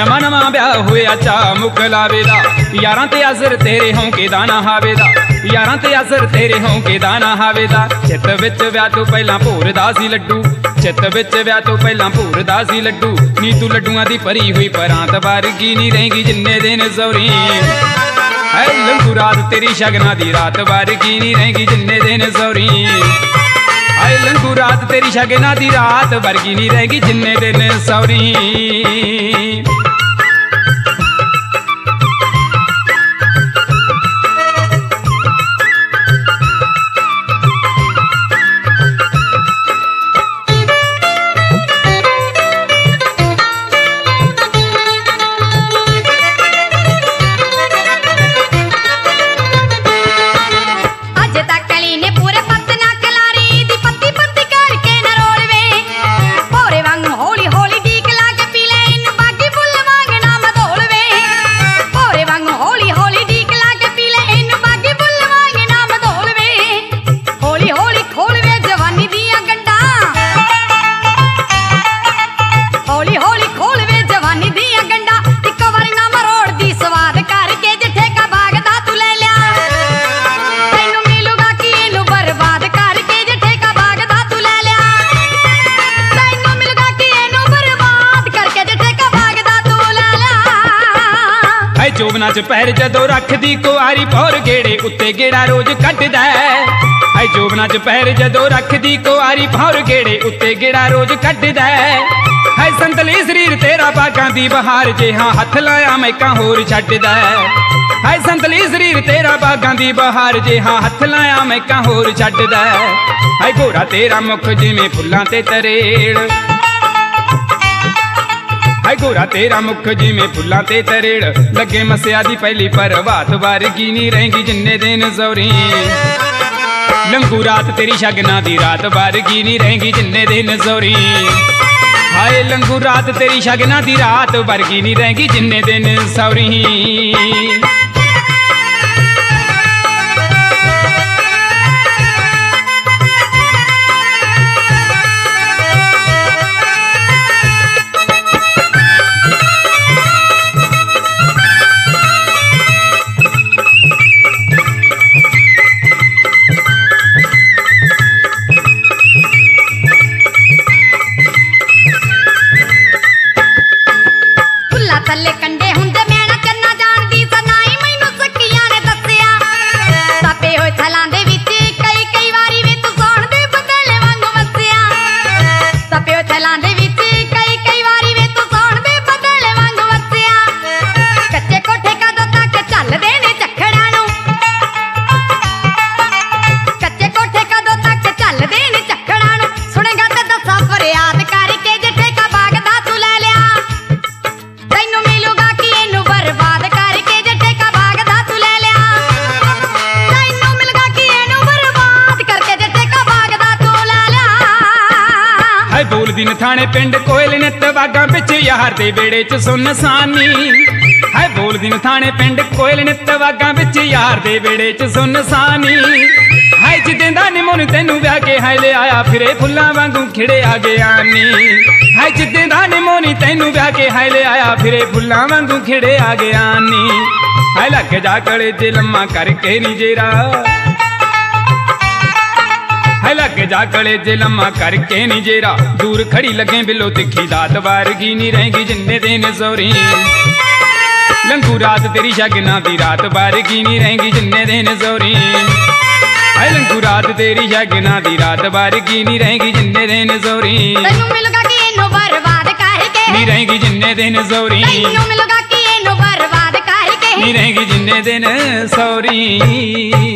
ਨਵਾਂ ਨਵਾਂ ਵਿਆਹ ਹੋਇਆ ਚਾ ਮੁੱਕ ਲਾਵੇਦਾ ਯਾਰਾਂ ਤੇ ਅਸਰ ਤੇਰੇ ਹੋਂਕੇ ਦਾ ਨਾ ਹਾਵੇਦਾ ਯਾਰਾਂ ਤੇ ਅਸਰ ਤੇਰੇ ਹੋਂਕੇ ਦਾ ਨਾ ਹਾਵੇਦਾ ਚਿੱਤ ਵਿੱਚ ਵਿਆਹ ਤੋਂ ਪਹਿਲਾਂ ਭੋਰਦਾ ਸੀ ਲੱਡੂ ਚਿੱਤ ਵਿੱਚ ਵਿਆਹ ਤੋਂ ਪਹਿਲਾਂ ਭੋਰਦਾ ਸੀ ਲੱਡੂ ਨੀ ਤੂੰ ਲੱਡੂਆਂ ਦੀ ਭਰੀ ਹੋਈ ਪਰਾਂਤ ਵਰਗੀ ਨਹੀਂ ਰਹੇਗੀ ਜਿੰਨੇ ਦਿਨ ਸੌਰੀ ਐ ਲੰਘੂ ਰਾਤ ਤੇਰੀ ਸ਼ਗਨਾਂ ਦੀ ਰਾਤ ਵਰਗੀ ਨਹੀਂ ਰਹੇਗੀ ਜਿੰਨੇ ਦਿਨ ਸੌਰੀ ਐ ਲੰਘੂ ਰਾਤ ਤੇਰੀ ਸ਼ਗਨਾਂ ਦੀ ਰਾਤ ਵਰਗੀ ਨਹੀਂ ਰਹੇਗੀ ਜਿੰਨੇ ਦਿਨ ਸੌਰੀ ਜੋਬਨਾ ਚ ਪੈਰ ਜਦੋਂ ਰੱਖਦੀ ਕੁਆਰੀ ਪੌਰ ਗੇੜੇ ਉੱਤੇ ਗੇੜਾ ਰੋਜ਼ ਕੱਢਦਾ ਐ ਜੋਬਨਾ ਚ ਪੈਰ ਜਦੋਂ ਰੱਖਦੀ ਕੁਆਰੀ ਪੌਰ ਗੇੜੇ ਉੱਤੇ ਗੇੜਾ ਰੋਜ਼ ਕੱਢਦਾ ਐ ਸੰਤਲੀ ਸਰੀਰ ਤੇਰਾ ਬਾਗਾਂ ਦੀ ਬਹਾਰ ਜੇ ਹਾਂ ਹੱਥ ਲਾਇਆ ਮੈਕਾਂ ਹੋਰ ਛੱਡਦਾ ਐ ਸੰਤਲੀ ਸਰੀਰ ਤੇਰਾ ਬਾਗਾਂ ਦੀ ਬਹਾਰ ਜੇ ਹਾਂ ਹੱਥ ਲਾਇਆ ਮੈਕਾਂ ਹੋਰ ਛੱਡਦਾ ਐ ਗੋਰਾ ਤੇਰਾ ਮੁਖ ਜਿਵੇਂ ਫੁੱਲਾਂ ਤੇ ਤਰੇੜ ਹਾਏ ਗੋਰਾ ਤੇਰਾ ਮੁਖ ਜਿਵੇਂ ਫੁੱਲਾਂ ਤੇ ਤਰੇੜ ਲੱਗੇ ਮਸਿਆ ਦੀ ਪਹਿਲੀ ਪ੍ਰਭਾਤ ਵਰਗੀ ਨਹੀਂ ਰਹੇਗੀ ਜਿੰਨੇ ਦਿਨ ਸੌਰੀ ਲੰਘੂ ਰਾਤ ਤੇਰੀ ਸ਼ਗਨਾਂ ਦੀ ਰਾਤ ਵਰਗੀ ਨਹੀਂ ਰਹੇਗੀ ਜਿੰਨੇ ਦਿਨ ਸੌਰੀ ਹਾਏ ਲੰਘੂ ਰਾਤ ਤੇਰੀ ਸ਼ਗਨਾਂ ਦੀ ਰਾਤ ਵਰਗੀ ਨਹੀਂ ਰਹੇਗੀ ਜਿੰਨੇ ਦਿਨ ਸੌਰੀ ਥੱਲੇ ਕੰਡੇ ਹੁੰਦੇ ਮੈਂ ਨਾ ਚੰਨਾ ਜਾਣਦੀ ਸਨਾਈ ਮੈਨੂੰ ਸੱਕੀਆਂ ਨੇ ਦੱਸਿਆ ਤਾਪੇ ਹੋਏ ਥਲਾਂ ਦੇ ਵਿੱਚ ਕਈ ਵਾਰੀ ਵੇ ਤੂੰ ਸੌਣ ਦੇ ਬਦਲੇ ਵਾਂਗੂ ਵਸਿਆ ਤਾਪੇ ਹੋਏ ਥਲਾਂ ਦੇ ਵਿੱਚ ਕਈ ਵਾਰੀ ਵੇ ਤੂੰ ਸੌਣ ਦੇ ਬਦਲੇ ਵਾਂਗੂ ਵਸਿਆ ਕੱਚੇ ਕੋਠੇ ਕਦੋਂ ਤੱਕ ਚੱਲਦੇ ਨੇ ਝੱਖੜਾਂ ਨੂੰ ਕੱਚੇ ਕੋਠੇ ਕਦੋਂ ਤੱਕ ਚੱਲਦੇ ਨੇ ਝੱਖੜਾਂ ਨੂੰ ਸੁਣੇਗਾ ਤੇ ਦੱਸਾਂ ਫਰਿਆਦ ਕਰਕੇ ਜੇ ਠੇਕਾ ਬਾਗ ਦਾ ਤੂੰ ਲੈ ਲਿਆ ਬੋਲਦੀ ਨਥਾਣੇ ਪਿੰਡ ਕੋਇਲ ਨਿੱਤ ਬਾਗਾਂ ਵਿੱਚ ਯਾਰ ਦੇ ਵਿਹੜੇ ਚ ਸੁਨਸਾਨੀ ਹਾਏ ਬੋਲਦੀ ਨਥਾਣੇ ਪਿੰਡ ਕੋਇਲ ਨਿੱਤ ਬਾਗਾਂ ਵਿੱਚ ਯਾਰ ਦੇ ਵਿਹੜੇ ਚ ਸੁਨਸਾਨੀ ਹਾਏ ਜਿੱਦਾਂ ਨੀ ਮਨ ਤੈਨੂੰ ਵਿਆਹ ਕੇ ਹਾਏ ਲੈ ਆਇਆ ਫਿਰੇ ਫੁੱਲਾਂ ਵਾਂਗੂ ਖਿੜੇ ਆ ਗਿਆ ਨੀ ਹਾਏ ਜਿੱਦਾਂ ਨੀ ਮਨ ਤੈਨੂੰ ਵਿਆਹ ਕੇ ਹਾਏ ਲੈ ਆਇਆ ਫਿਰੇ ਫੁੱਲਾਂ ਵਾਂਗੂ ਖਿੜੇ ਆ ਗਿਆ ਨੀ ਹਾਏ ਲੱਗ ਜਾ ਕਲੇ ਜੇ ਲੰਮਾ ਕਰਕੇ ਨੀ ਜੇਰਾ ਹਾਏ ਲੱਗ ਜਾ ਕਲੇ ਜੇ ਲੰਮਾ ਕਰਕੇ ਨੀ ਜੇਰਾ ਦੂਰ ਖੜੀ ਲੱਗੇ ਬਿੱਲੋ ਤਿੱਖੀ ਦਾਤ ਵਰਗੀ ਨਹੀਂ ਰਹੇਗੀ ਜਿੰਨੇ ਦਿਨ ਸੌਰੀ ਲੰਘੂ ਰਾਤ ਤੇਰੀ ਸ਼ਗਨਾਂ ਦੀ ਰਾਤ ਵਰਗੀ ਨਹੀਂ ਰਹੇਗੀ ਜਿੰਨੇ ਦਿਨ ਸੌਰੀ ਹਾਏ ਲੰਘੂ ਰਾਤ ਤੇਰੀ ਸ਼ਗਨਾਂ ਦੀ ਰਾਤ ਵਰਗੀ ਨਹੀਂ ਰਹੇਗੀ ਜਿੰਨੇ ਦਿਨ ਸੌਰੀ ਤੈਨੂੰ ਮਿਲੂਗਾ ਕਿ ਇਹਨੂੰ ਬਰਬਾਦ ਕਰਕੇ ਨਹੀਂ ਰਹੇਗੀ ਜਿੰਨੇ ਦਿਨ ਸੌਰੀ ਤੈਨੂੰ ਮਿਲੂਗਾ ਕਿ ਇਹਨੂੰ ਬਰਬਾਦ ਕਰਕੇ ਨਹੀਂ ਰਹੇਗੀ ਜਿੰਨੇ ਦਿਨ ਸੌਰੀ